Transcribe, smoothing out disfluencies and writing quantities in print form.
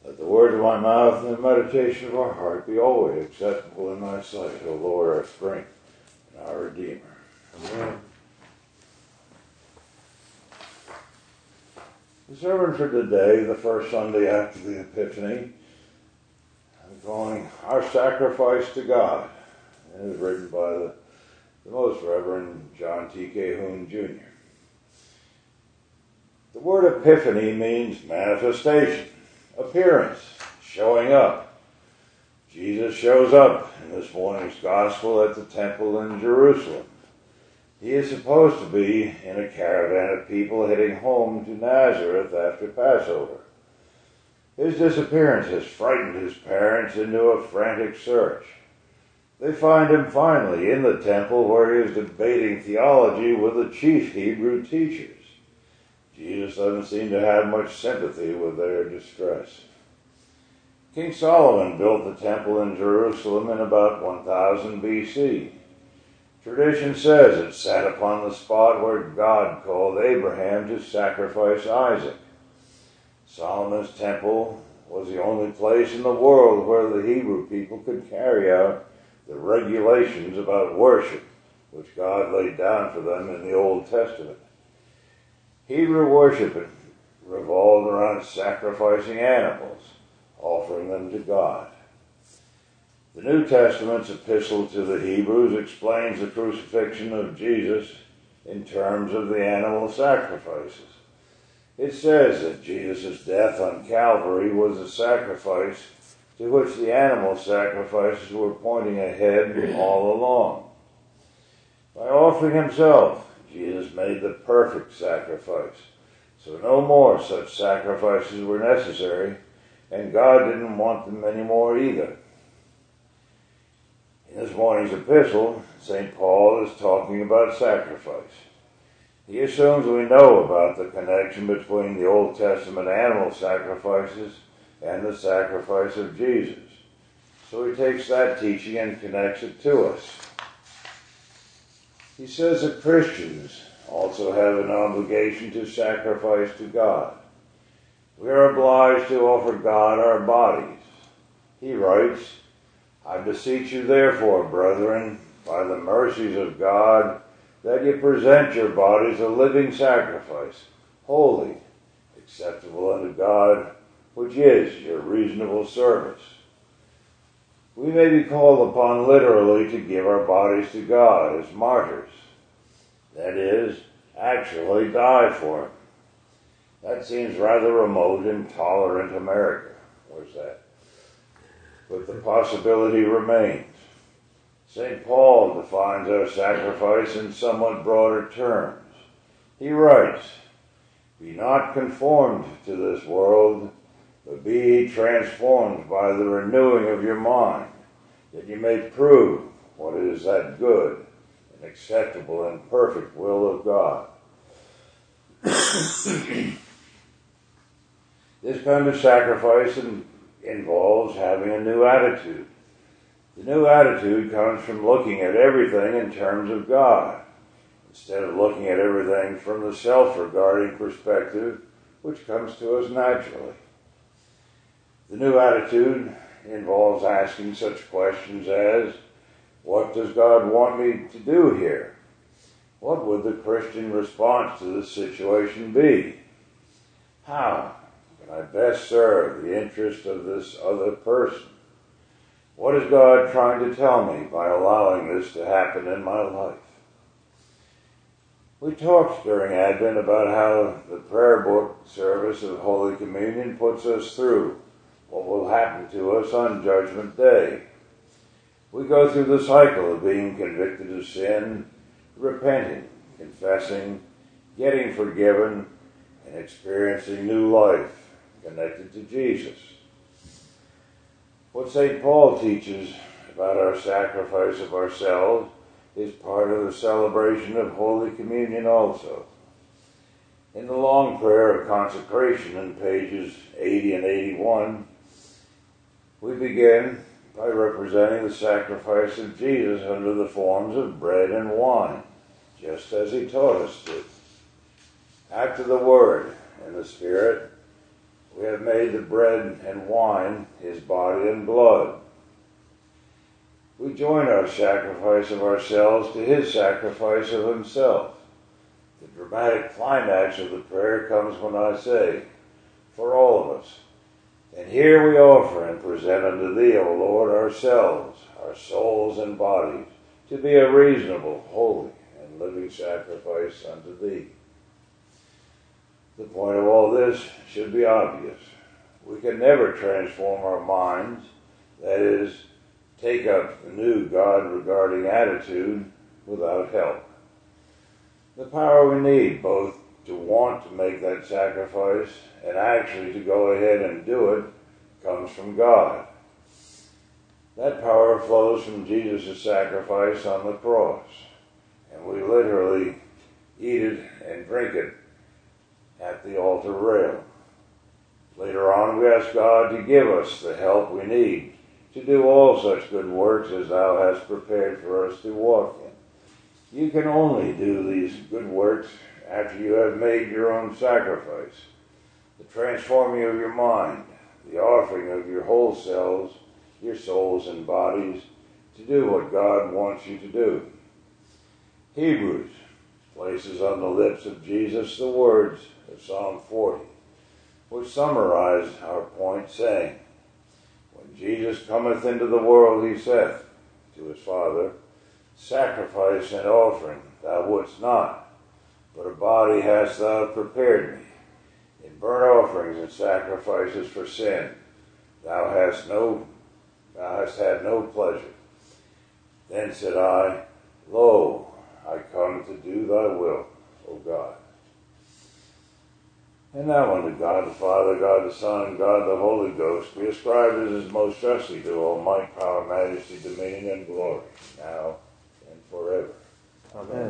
Let the words of my mouth and the meditation of our heart be always acceptable in thy sight, O Lord, our strength and our Redeemer. Amen. The sermon for today, the first Sunday after the Epiphany, I'm calling Our Sacrifice to God. And it is written by the Most Reverend John T. Calhoun, Jr. The word epiphany means manifestation, appearance, showing up. Jesus shows up in this morning's gospel at the temple in Jerusalem. He is supposed to be in a caravan of people heading home to Nazareth after Passover. His disappearance has frightened his parents into a frantic search. They find him finally in the temple where he is debating theology with the chief Hebrew teachers. Jesus doesn't seem to have much sympathy with their distress. King Solomon built the temple in Jerusalem in about 1000 BC. Tradition says it sat upon the spot where God called Abraham to sacrifice Isaac. Solomon's temple was the only place in the world where the Hebrew people could carry out the regulations about worship, which God laid down for them in the Old Testament. Hebrew worship revolved around sacrificing animals, offering them to God. The New Testament's epistle to the Hebrews explains the crucifixion of Jesus in terms of the animal sacrifices. It says that Jesus' death on Calvary was a sacrifice to which the animal sacrifices were pointing ahead all along. By offering himself, Jesus made the perfect sacrifice, so no more such sacrifices were necessary, and God didn't want them anymore either. In this morning's epistle, St. Paul is talking about sacrifice. He assumes we know about the connection between the Old Testament animal sacrifices and the sacrifice of Jesus. So he takes that teaching and connects it to us. He says that Christians also have an obligation to sacrifice to God. We are obliged to offer God our bodies. He writes, I beseech you therefore, brethren, by the mercies of God, that you present your bodies a living sacrifice, holy, acceptable unto God, which is your reasonable service. We may be called upon literally to give our bodies to God as martyrs. That is, actually die for Him. That seems rather remote in tolerant America. Where's that? But the possibility remains. St. Paul defines our sacrifice in somewhat broader terms. He writes, be not conformed to this world, but be ye transformed by the renewing of your mind, that you may prove what is that good and acceptable and perfect will of God. This kind of sacrifice involves having a new attitude. The new attitude comes from looking at everything in terms of God, instead of looking at everything from the self-regarding perspective, which comes to us naturally. The new attitude involves asking such questions as, what does God want me to do here? What would the Christian response to this situation be? How can I best serve the interest of this other person? What is God trying to tell me by allowing this to happen in my life? We talked during Advent about how the prayer book service of Holy Communion puts us through what will happen to us on Judgment Day. We go through the cycle of being convicted of sin, repenting, confessing, getting forgiven, and experiencing new life connected to Jesus. What St. Paul teaches about our sacrifice of ourselves is part of the celebration of Holy Communion also. In the long prayer of consecration in pages 80 and 81, we begin by representing the sacrifice of Jesus under the forms of bread and wine, just as he taught us to. After the Word and the Spirit, We have made the bread and wine his body and blood. We join our sacrifice of ourselves to his sacrifice of himself. The dramatic climax of the prayer comes when I say, for all of us. And here we offer and present unto thee, O Lord, ourselves, our souls and bodies, to be a reasonable, holy, and living sacrifice unto thee. The point of all this should be obvious. We can never transform our minds, that is, take up the new God-regarding attitude without help. The power we need both to want to make that sacrifice and actually to go ahead and do it comes from God. That power flows from Jesus' sacrifice on the cross, and we literally eat it and drink it at the altar rail. Later on, we ask God to give us the help we need to do all such good works as thou hast prepared for us to walk in. You can only do these good works after you have made your own sacrifice, the transforming of your mind, the offering of your whole selves, your souls and bodies, to do what God wants you to do. Hebrews places on the lips of Jesus the words of Psalm 40, which summarize our point, saying, when Jesus cometh into the world, he saith to his Father, sacrifice and offering thou wouldst not, but a body hast thou prepared me. In burnt offerings and sacrifices for sin thou hast had no pleasure. Then said I, lo, I come to do thy will, O God. And now unto God the Father, God the Son, and God the Holy Ghost be ascribed as is most justly to all might, power, majesty, dominion, and glory, now and forever. Amen.